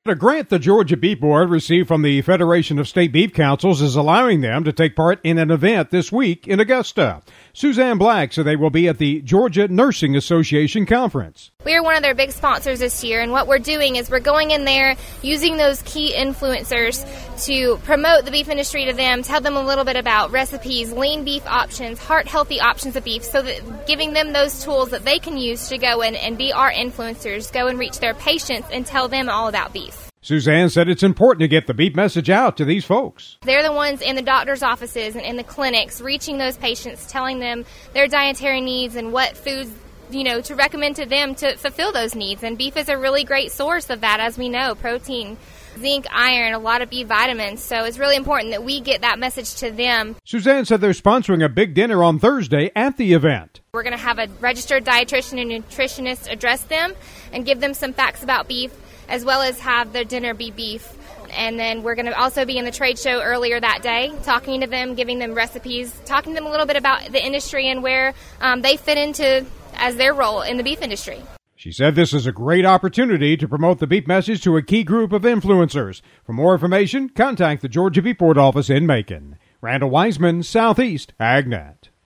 A grant the Georgia Beef Board received from the Federation of State Beef Councils is allowing them to take part in an event this week in Augusta. Suzanne Black said they will be at the Georgia Nursing Association Conference. We are one of their big sponsors this year, and what we're doing is we're going in there using those key influencers to promote the beef industry to them, tell them a little bit about recipes, lean beef options, heart-healthy options of beef, so that giving them those tools that they can use to go in and be our influencers, go and reach their patients and tell them all about beef. Suzanne said it's important to get the beef message out to these folks. They're the ones in the doctor's offices and in the clinics reaching those patients, telling them their dietary needs and what foods, to recommend to them to fulfill those needs. And beef is a really great source of that, as we know, protein, zinc, iron, a lot of B vitamins. So it's really important that we get that message to them. Suzanne said they're sponsoring a big dinner on Thursday at the event. We're going to have a registered dietitian and nutritionist address them and give them some facts about beef, as well as have their dinner be beef. And then we're going to also be in the trade show earlier that day, talking to them, giving them recipes, talking to them a little bit about the industry and where they fit into as their role in the beef industry. She said this is a great opportunity to promote the beef message to a key group of influencers. For more information, contact the Georgia Beef Board office in Macon. Randall Wiseman, Southeast AgNet.